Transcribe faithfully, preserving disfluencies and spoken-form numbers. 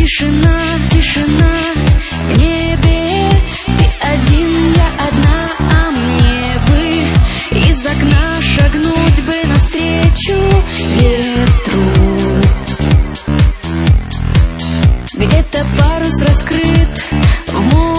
тишина, тишина в небе. Ты один, я одна, а мне бы из окна шагнуть бы навстречу ветру. Где-то парус раскрыт в море.